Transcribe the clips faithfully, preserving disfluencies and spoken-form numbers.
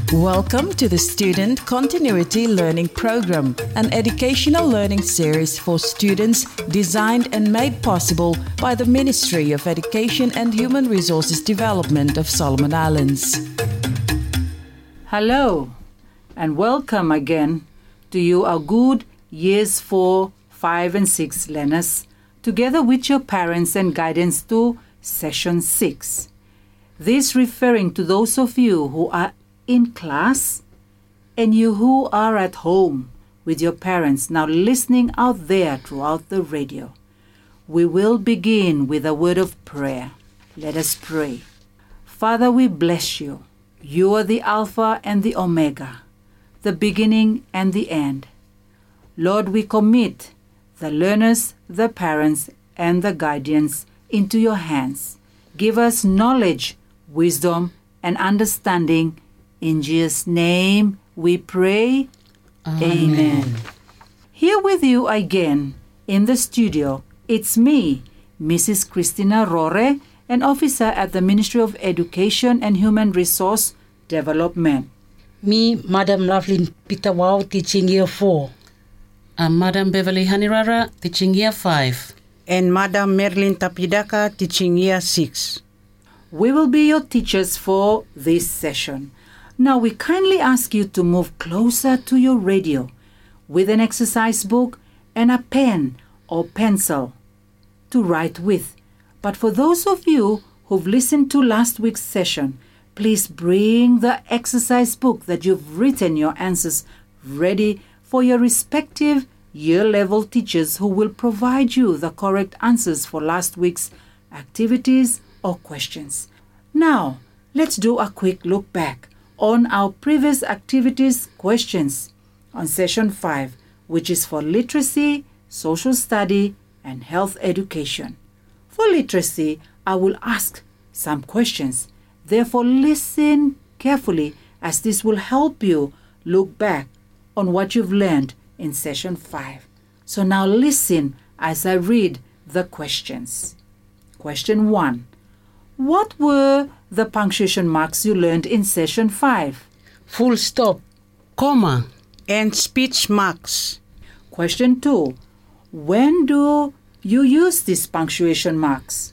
Welcome to the Student Continuity Learning Program, an educational learning series for students designed and made possible by the Ministry of Education and Human Resources Development of Solomon Islands. Hello, and welcome again to you, our good Years four, five and six learners, together with your parents and guidance to Session six. This referring to those of you who are in class and you who are at home with your parents now listening out there throughout the radio. We will begin with a word of prayer. Let us pray. Father, we bless you. You are the Alpha and the Omega, the beginning and the end. Lord, we commit the learners, the parents, and the guardians into your hands. Give us knowledge, wisdom, and understanding. In Jesus' name we pray. Amen. Amen. Here with you again in the studio, it's me, Missus Christina Rore, an officer at the Ministry of Education and Human Resource Development. Me, Madam Loveline Pitawao, teaching year four. I'm Madam Beverly Hanirara, teaching year five. And Madam Merlin Tapidaka, teaching year six. We will be your teachers for this session. Now we kindly ask you to move closer to your radio with an exercise book and a pen or pencil to write with. But for those of you who've listened to last week's session, please bring the exercise book that you've written your answers ready for your respective year-level teachers who will provide you the correct answers for last week's activities or questions. Now, let's do a quick look back on our previous activities questions on Session five, which is for literacy, social study, and health education. For literacy, I will ask some questions. Therefore, listen carefully as this will help you look back on what you've learned in Session five. So now listen as I read the questions. Question one. What were the punctuation marks you learned in Session five? Full stop, comma, and speech marks. Question two. When do you use these punctuation marks?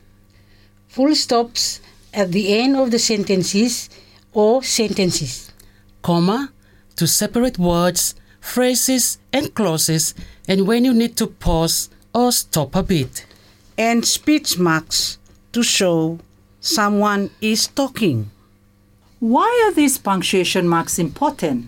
full stops at the end of the sentences or sentences. Comma, to separate words, phrases, and clauses, and when you need to pause or stop a bit. And speech marks to show someone is talking. Why are these punctuation marks important?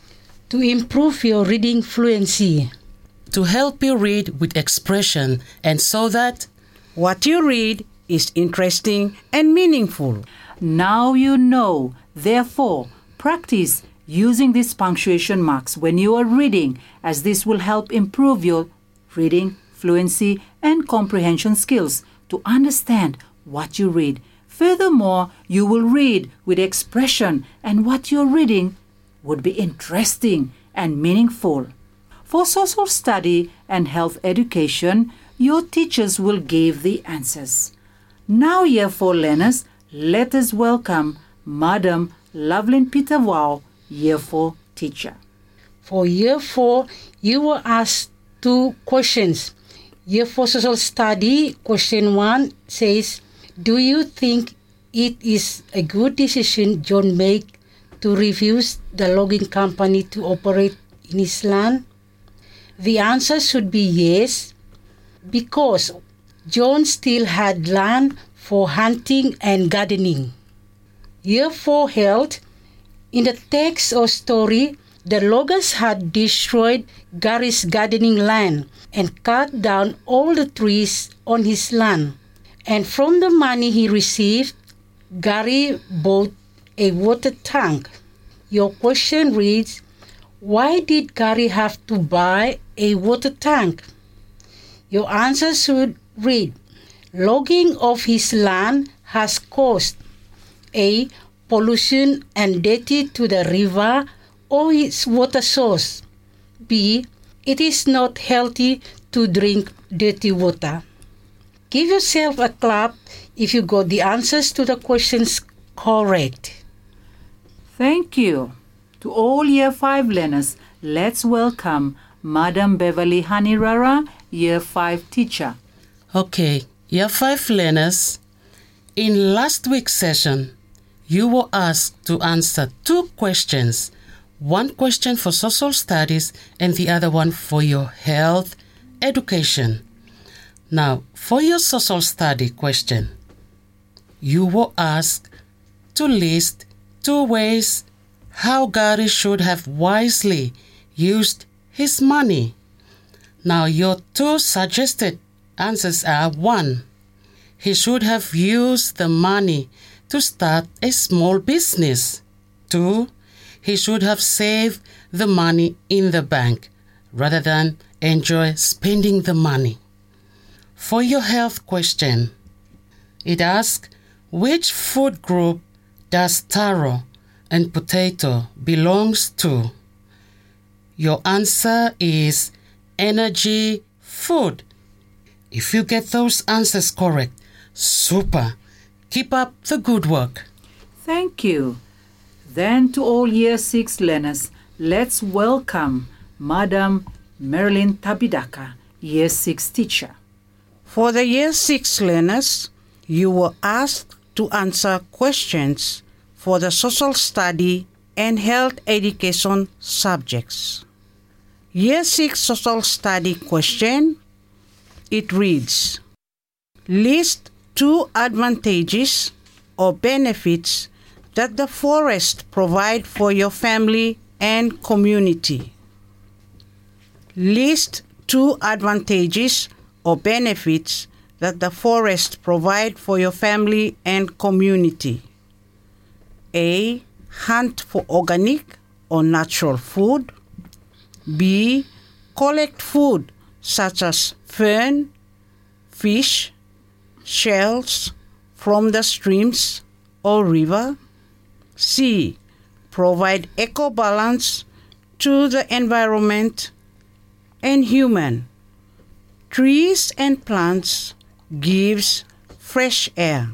To improve your reading fluency. To help you read with expression and so that what you read is interesting and meaningful. Now you know. Therefore, practice using these punctuation marks when you are reading, as this will help improve your reading fluency and comprehension skills to understand what you read. Furthermore, you will read with expression, and what you're reading would be interesting and meaningful. For social study and health education, your teachers will give the answers. Now, Year four learners, let us welcome Madam Loveline Pitawao, Year four teacher. For Year four, you were asked two questions. Year four Social Study, question one says, do you think it is a good decision John made to refuse the logging company to operate in his land? The answer should be yes, because John still had land for hunting and gardening. Year four held, in the text or story, the loggers had destroyed Gary's gardening land and cut down all the trees on his land. And from the money he received, Gary bought a water tank. Your question reads, why did Gary have to buy a water tank? Your answer should read, logging of his land has caused A. pollution and dirty to the river or its water source. B. It is not healthy to drink dirty water. Give yourself a clap if you got the answers to the questions correct. Thank you. To all Year five learners, let's welcome Madam Beverly Hanirara, Year five teacher. Okay, Year five learners, in last week's session, you were asked to answer two questions. One question for social studies and the other one for your health education. Now, for your social study question, you were asked to list two ways how Gary should have wisely used his money. Now, your two suggested answers are: one, he should have used the money to start a small business. Two, he should have saved the money in the bank rather than enjoy spending the money. For your health question, it asks, which food group does taro and potato belongs to? Your answer is energy food. If you get those answers correct, super. Keep up the good work. Thank you. Then to all Year six learners, let's welcome Madam Marilyn Tabidaka, Year six teacher. For the Year six learners, you were asked to answer questions for the social study and health education subjects. Year six social study question, it reads, list two advantages or benefits that the forest provide for your family and community. List two advantages or benefits that the forest provide for your family and community. A. Hunt for organic or natural food. B. Collect food such as fern, fish, shells from the streams or river. C. Provide eco-balance to the environment and human. Trees and plants gives fresh air.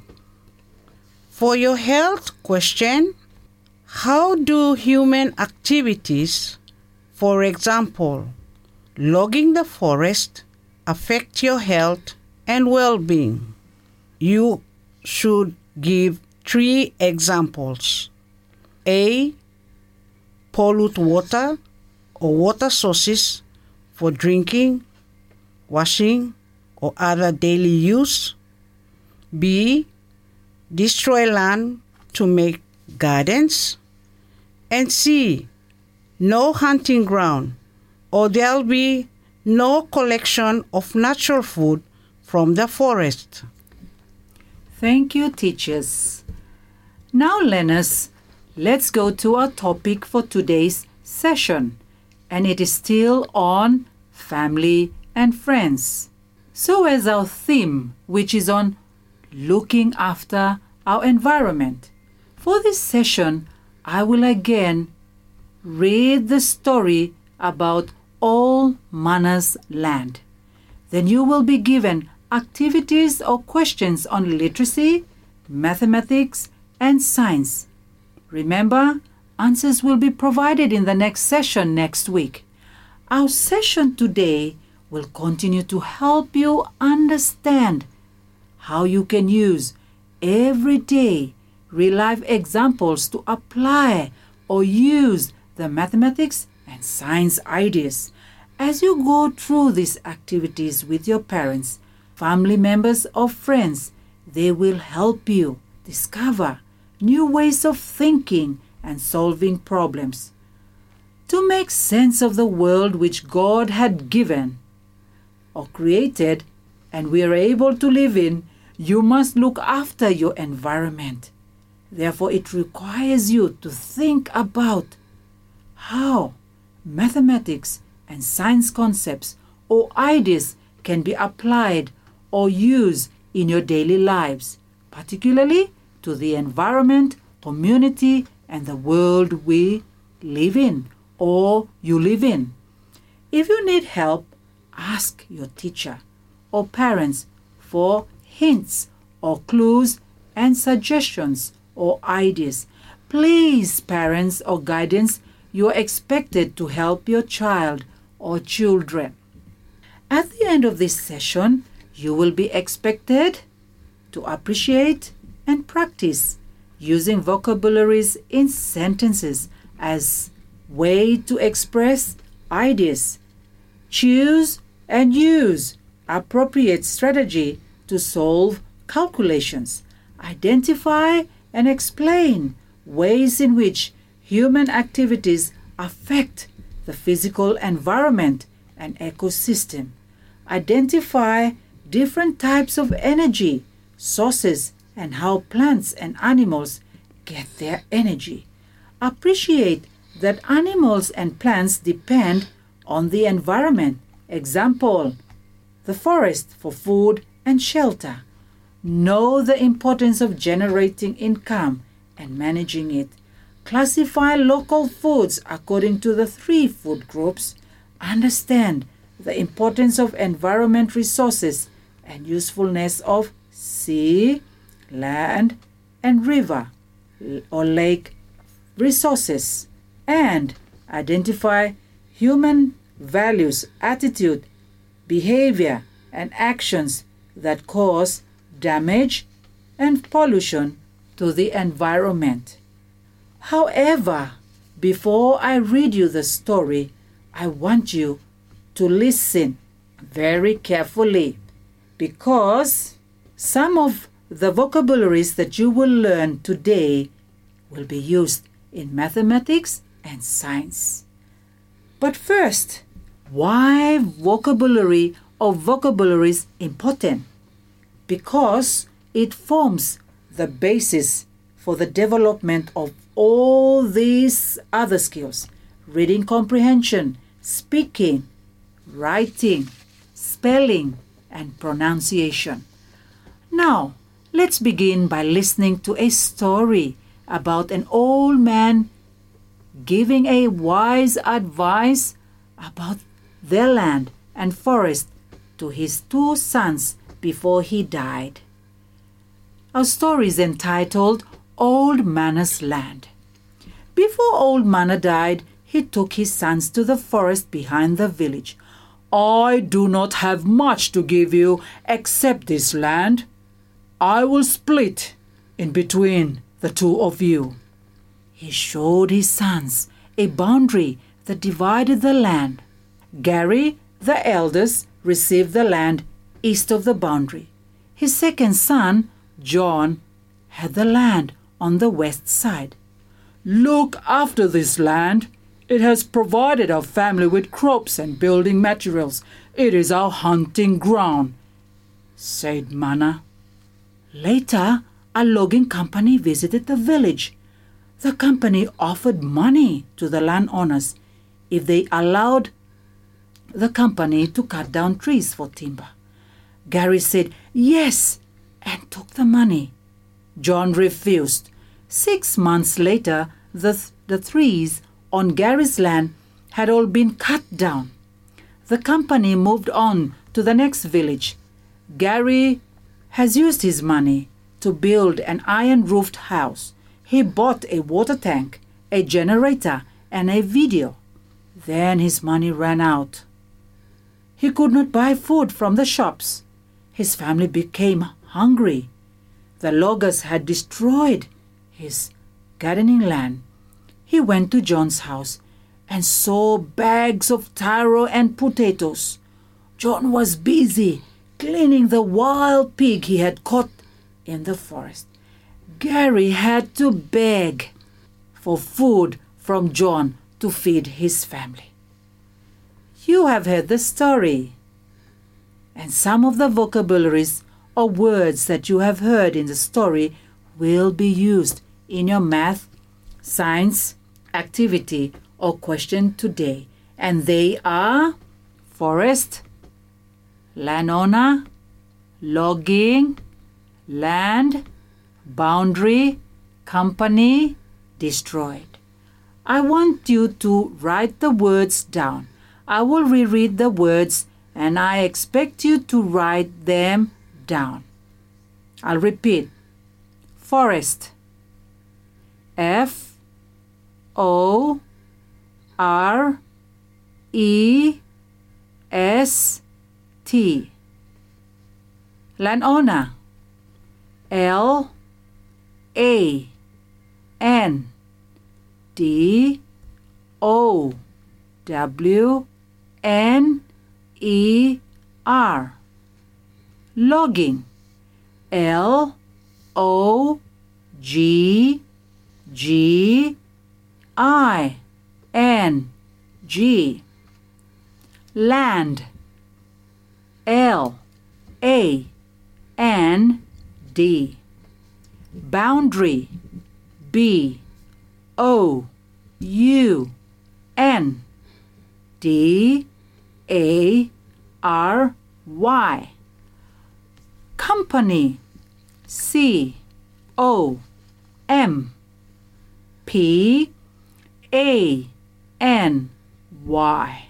For your health question, how do human activities, for example, logging the forest, affect your health and well-being? You should give three examples. A. Pollute water or water sources for drinking, washing, or other daily use. B. Destroy land to make gardens. And C. No hunting ground, or there'll be no collection of natural food from the forest. Thank you, teachers. Now, learners, let's go to our topic for today's session, and it is still on family and friends. So as our theme, which is on looking after our environment, for this session, I will again read the story about All Manners Land. Then you will be given activities or questions on literacy, mathematics, and science. Remember, answers will be provided in the next session next week. Our session today will continue to help you understand how you can use everyday real-life examples to apply or use the mathematics and science ideas. As you go through these activities with your parents, family members, or friends, they will help you discover new ways of thinking and solving problems. To make sense of the world which God had given or created and we are able to live in, you must look after your environment. Therefore, it requires you to think about how mathematics and science concepts or ideas can be applied or used in your daily lives, particularly to the environment, community, and the world we live in or you live in. If you need help, ask your teacher or parents for hints or clues and suggestions or ideas. Please, parents or guidance, you are expected to help your child or children. At the end of this session, you will be expected to appreciate and practice using vocabularies in sentences as way to express ideas. Choose and use appropriate strategy to solve calculations. Identify and explain ways in which human activities affect the physical environment and ecosystem. Identify different types of energy sources and how plants and animals get their energy. Appreciate that animals and plants depend on the environment. Example, the forest for food and shelter. Know the importance of generating income and managing it. Classify local foods according to the three food groups. Understand the importance of environment resources and usefulness of sea, land, and river or lake resources. And identify human values, attitude, behavior, and actions that cause damage and pollution to the environment. However, before I read you the story, I want you to listen very carefully, because some of the vocabularies that you will learn today will be used in mathematics and science. But first, why vocabulary or vocabularies important? Because it forms the basis for the development of all these other skills: reading comprehension, speaking, writing, spelling, and pronunciation. Now, let's begin by listening to a story about an old man giving a wise advice about their land and forest to his two sons before he died. Our story is entitled Old Manna's Land. Before Old Manna died, he took his sons to the forest behind the village. "I do not have much to give you except this land. I will split in between the two of you." He showed his sons a boundary that divided the land. Gary, the eldest, received the land east of the boundary. His second son, John, had the land on the west side. "Look after this land. It has provided our family with crops and building materials. It is our hunting ground," said Manna. Later, a logging company visited the village. The company offered money to the landowners if they allowed the company to cut down trees for timber. Gary said yes and took the money. John refused. Six months later, the, th- the trees on Gary's land had all been cut down. The company moved on to the next village. Gary has used his money to build an iron-roofed house. He bought a water tank, a generator, and a video. Then his money ran out. He could not buy food from the shops. His family became hungry. The loggers had destroyed his gardening land. He went to John's house and saw bags of taro and potatoes. John was busy cleaning the wild pig he had caught in the forest. Gary had to beg for food from John to feed his family. You have heard the story, and some of the vocabularies or words that you have heard in the story will be used in your math, science, activity, or question today. And they are forest, landowner, logging, land, boundary, company, destroyed. I want you to write the words down. I will reread the words and I expect you to write them down. I'll repeat. Forest. F O R E S T. Landowner. L A N D O W N E R. Logging. L O G G I N G. Land. L A N D. Boundary. B O U N D A R Y. Company. C O M P A N Y.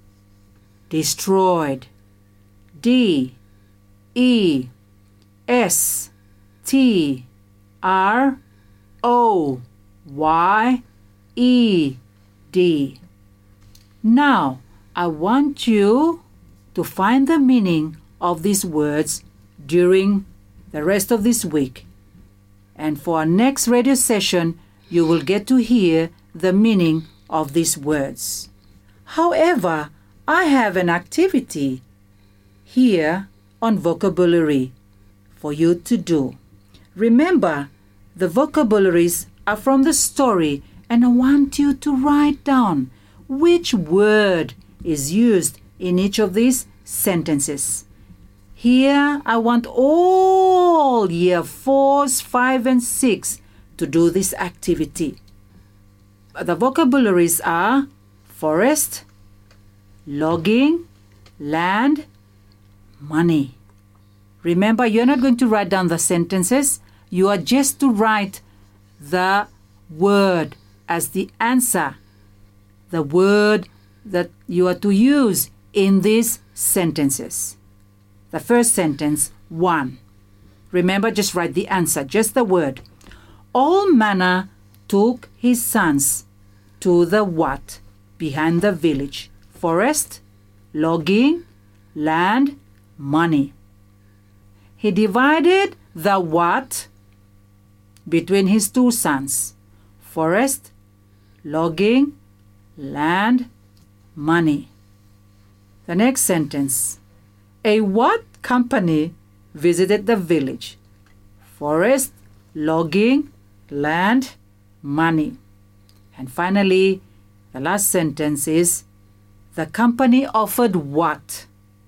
Destroyed. D E S T R O Y E D. Now, I want you to find the meaning of these words during the rest of this week. And for our next radio session, you will get to hear the meaning of these words. However, I have an activity here on vocabulary for you to do. Remember, the vocabularies are from the story, and I want you to write down which word is used in each of these sentences. Here, I want all year fours, five, and six to do this activity. The vocabularies are forest, logging, land, money. Remember, you're not going to write down the sentences. You are just to write the word as the answer, the word that you are to use in these sentences. The first sentence, one. Remember, just write the answer, just the word. All manna took his sons to the what? Behind the village. Forest, logging, land, money. He divided the what between his two sons. Forest, logging, land, money. The next sentence. A what company visited the village? Forest, logging, land, money. And finally, the last sentence is, the company offered what?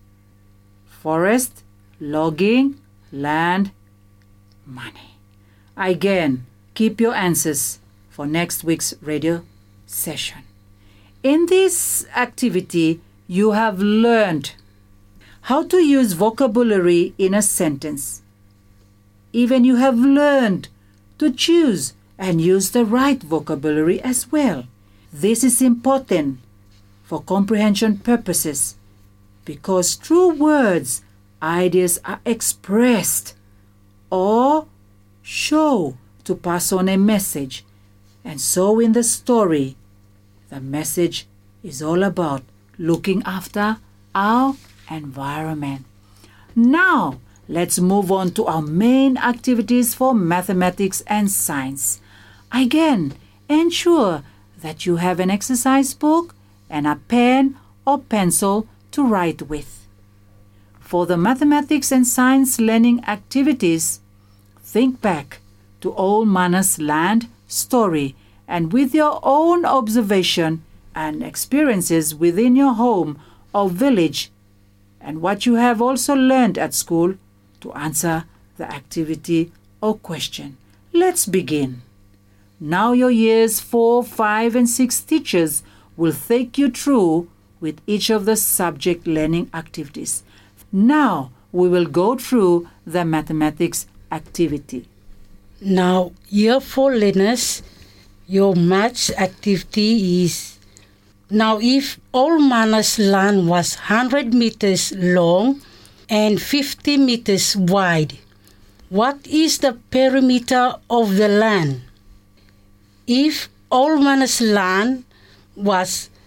Forest, logging, land, money. Again, keep your answers for next week's radio session. In this activity, you have learned how to use vocabulary in a sentence. Even you have learned to choose and use the right vocabulary as well. This is important for comprehension purposes because through words, ideas are expressed or show to pass on a message. And so in the story, the message is all about looking after our environment. Now, let's move on to our main activities for mathematics and science. Again, ensure that you have an exercise book and a pen or pencil to write with. For the mathematics and science learning activities, think back to Old Manna's Land story and with your own observation and experiences within your home or village and what you have also learned at school to answer the activity or question. Let's begin. Now your years four, five, and six teachers will take you through with each of the subject learning activities. Now we will go through the mathematics activity. Now, year four learners, your maths activity is, now if Old Manna's land was one hundred meters long and fifty meters wide, what is the perimeter of the land? If Old Manna's land was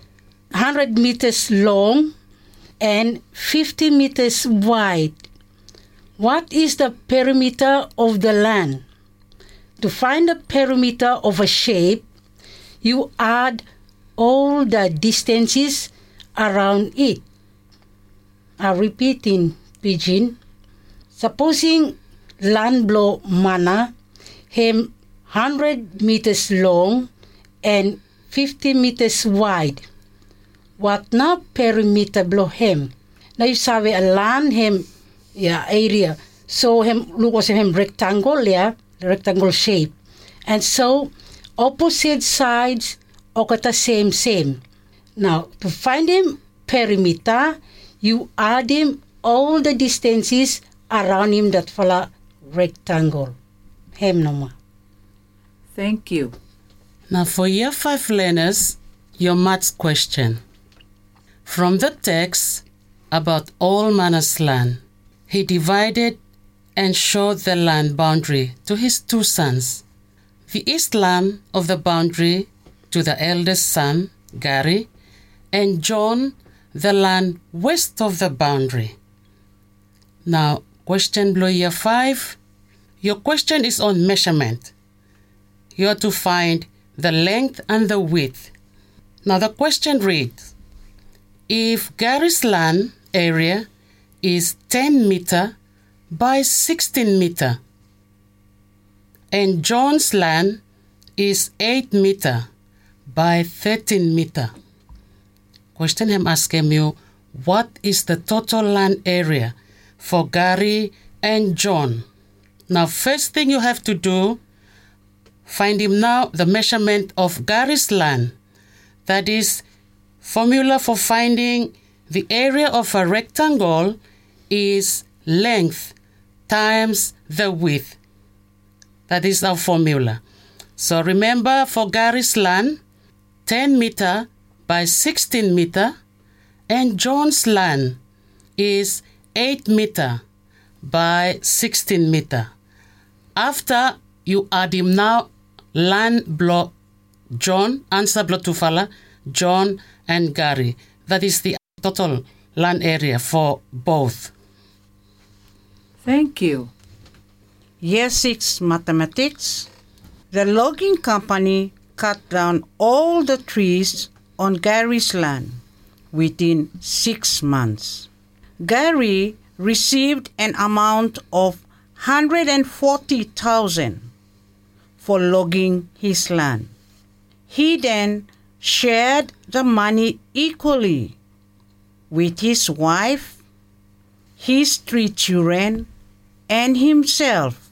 one hundred meters long and fifty meters wide. What is the perimeter of the land? To find the perimeter of a shape, you add all the distances around it. I repeat in Pidgin. Supposing land blow mana hem one hundred meters long and fifty meters wide. What na perimeter blow hem? Na you sabi a land hem yeah area. So hem look was hem rectangle yeah, rectangle shape. And so opposite sides okata same same. Now to find him perimeter, you add him all the distances around him that fala rectangle. Hem nama. Thank you. Now for year five learners, your maths question. From the text about all Mana's land, he divided and showed the land boundary to his two sons. The east land of the boundary to the eldest son, Gary, and John, the land west of the boundary. Now, question below year five. Your question is on measurement. You are to find the length and the width. Now, the question reads, if Gary's land area is ten meter by sixteen meter, and John's land is eight meter by thirteen meter. Question him asking you, what is the total land area for Gary and John? Now, first thing you have to do, find him now the measurement of Gary's land. That is, formula for finding the area of a rectangle is length times the width. That is our formula. So remember, for Gary's land, ten meter by sixteen meter, and John's land is eight meter by sixteen meter. After you add him now, land block John, answer block to fala, John and Gary. That is the total land area for both. Thank you. Year six mathematics. The logging company cut down all the trees on Gary's land within six months. Gary received an amount of one hundred forty thousand for logging his land. He then shared the money equally with his wife, his three children, and himself.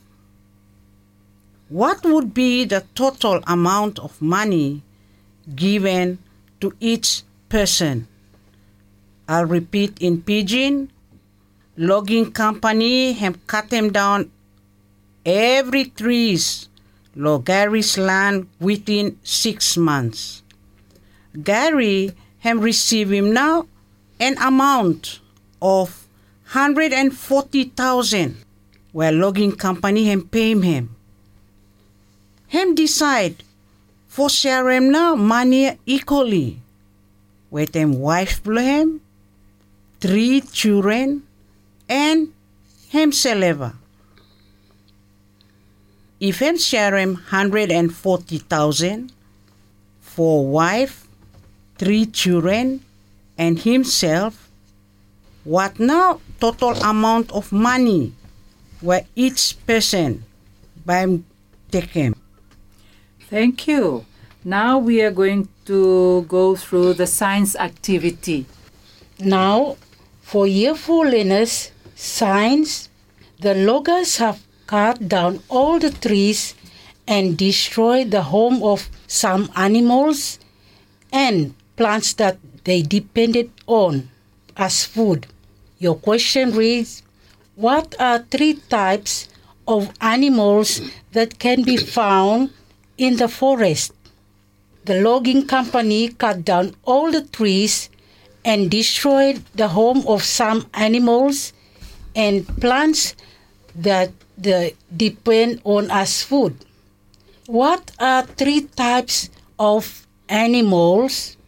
What would be the total amount of money given to each person? I'll repeat in Pidgin. Logging company have cut them down every trees log Gary's land within six months. Gary have received him now an amount of one hundred forty thousand, where logging company have pay him. Him decide for share him now money equally, with them wife blow him, three children, and himself. If him share him one hundred forty thousand for wife, three children, and himself, what now total amount of money where each person by him take him? Thank you. Now we are going to go through the science activity. Now, for year four learners, science, the loggers have cut down all the trees and destroyed the home of some animals and plants that they depended on as food. Your question reads, what are three types of animals that can be found in the forest? The logging company cut down all the trees and destroyed the home of some animals and plants that they depend on as food. What are three types of animals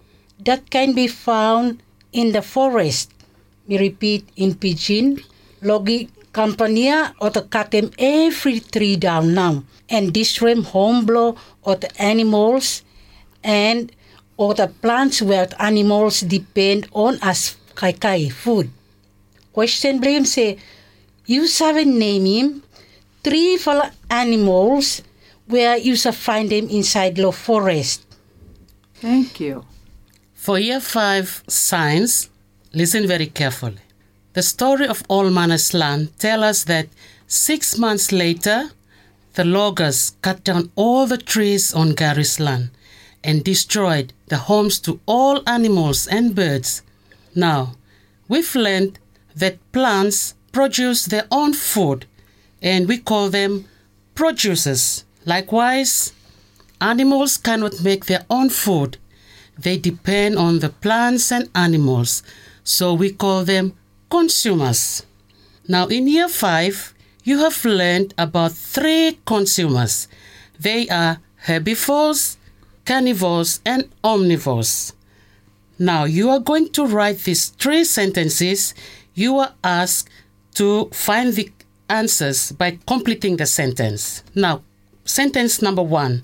that can be found in the forest. We repeat in Pidgin, logi kampania or to cut them every tree down now and destroy them home blow or the animals and or the plants where the animals depend on as kai kai food. Question blame say, you seven name him three for animals where you shall find them inside the forest. Thank you. For year five science, listen very carefully. The story of All Manna's Land tells us that six months later, the loggers cut down all the trees on Gary's land and destroyed the homes to all animals and birds. Now, we've learned that plants produce their own food and we call them producers. Likewise, animals cannot make their own food. They depend on the plants and animals, so we call them consumers. Now in year five, you have learned about three consumers. They are herbivores, carnivores, and omnivores. Now you are going to write these three sentences. You are asked to find the answers by completing the sentence. Now, sentence number one.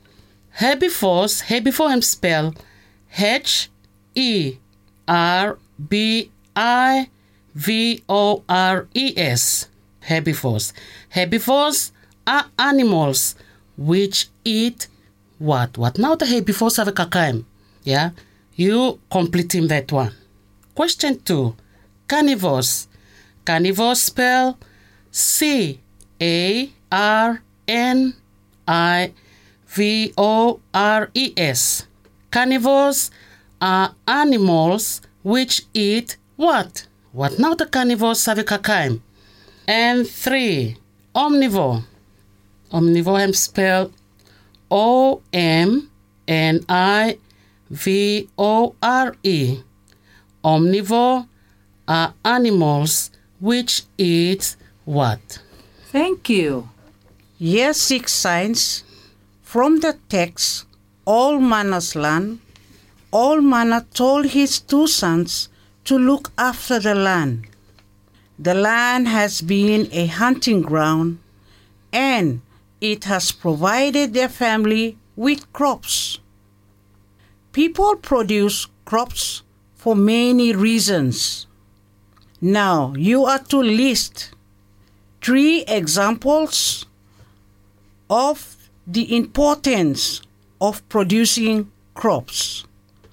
Herbivores, herbivore spell H E R B I V O R E S. Herbivores. Herbivores are animals which eat what? What? Now the herbivores have a kakaim. Yeah? You completing that one. Question two. Carnivores. Carnivores spell C A R N I V O R E S. Carnivores are animals which eat what? What? Now the carnivores have a kakaim. And three. Omnivore. Omnivore am spell O M N I V O R E. Omnivore are animals which eat what? Thank you. Year six science. From the text, All Manna's Land, All Manna told his two sons to look after the land. The land has been a hunting ground and it has provided their family with crops. People produce crops for many reasons. Now you are to list three examples of the importance of producing crops.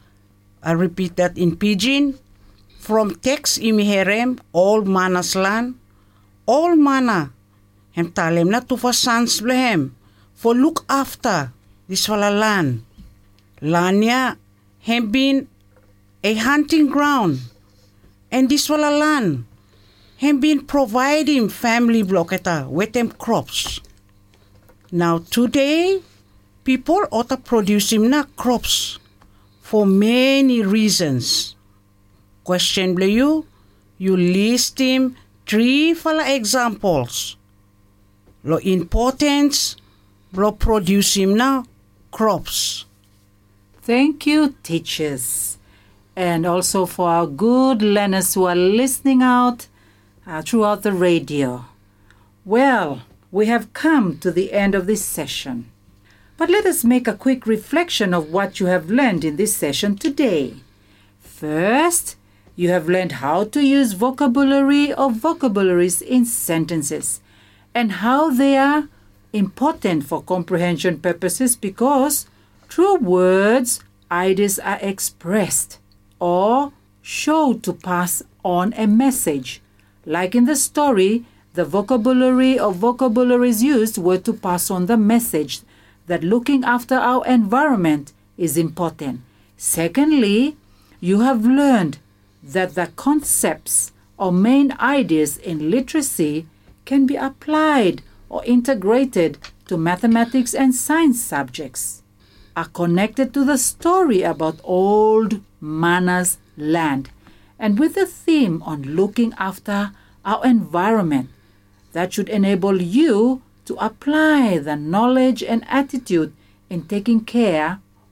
I repeat that in Pidgin. From text imiherem, All Manna's Land, All Manna, hem talem na tufa sans blehem, for look after this wala land. Lanya hem been a hunting ground, and this wala land hem been providing family blocketa with them crops. Now today, people ought to produce him na crops for many reasons. Question you, you list him three fala examples. Lo importance, lo produce him na crops. Thank you, teachers. And also for our good learners who are listening out uh, throughout the radio. Well, we have come to the end of this session. But let us make a quick reflection of what you have learned in this session today. First, you have learned how to use vocabulary or vocabularies in sentences and how they are important for comprehension purposes because through words, ideas are expressed or show to pass on a message. Like in the story, the vocabulary or vocabularies used were to pass on the message that looking after our environment is important. Secondly, you have learned that the concepts or main ideas in literacy can be applied or integrated to mathematics and science subjects, are connected to the story about Old Manna's Land, and with the theme on looking after our environment. That should enable you to apply the knowledge and attitude in taking care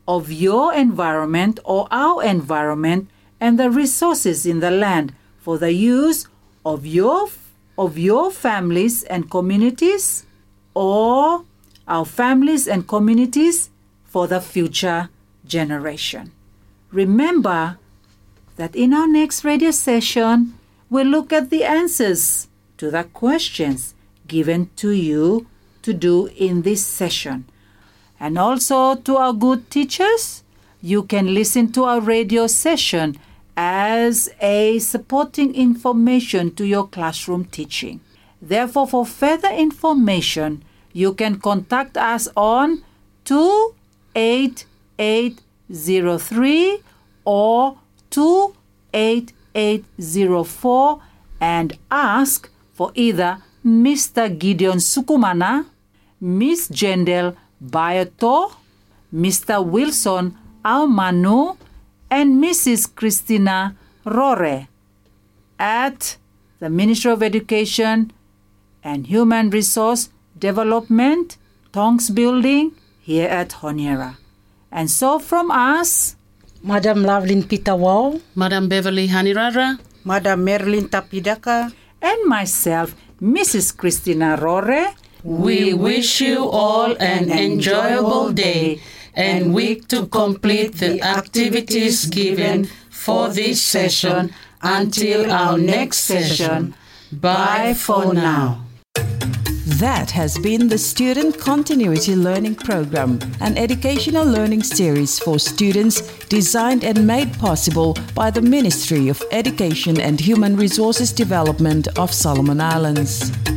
of your environment or our environment and the resources in the land for the use of your of your families and communities, or our families and communities for the future generation. Remember that in our next radio session, we'll look at the answers to the questions given to you to do in this session. And also to our good teachers, you can listen to our radio session as a supporting information to your classroom teaching. Therefore, for further information, you can contact us on two eight eight zero three or two eight eight zero four and ask for either Mister Gideon Sukumana, Miss Jendel Bayoto, Mister Wilson Almanu, and Missus Christina Rore at the Ministry of Education and Human Resource Development, Tonks Building, here at Honiara. And so from us, Madam Lovelyn Pitawao, Madam Beverly Hanirara, Madam Merlin Tapidaka, and myself, Missus Christina Rore, we wish you all an enjoyable day and week to complete the activities given for this session until our next session. Bye for now. That has been the Student Continuity Learning Program, an educational learning series for students designed and made possible by the Ministry of Education and Human Resources Development of Solomon Islands.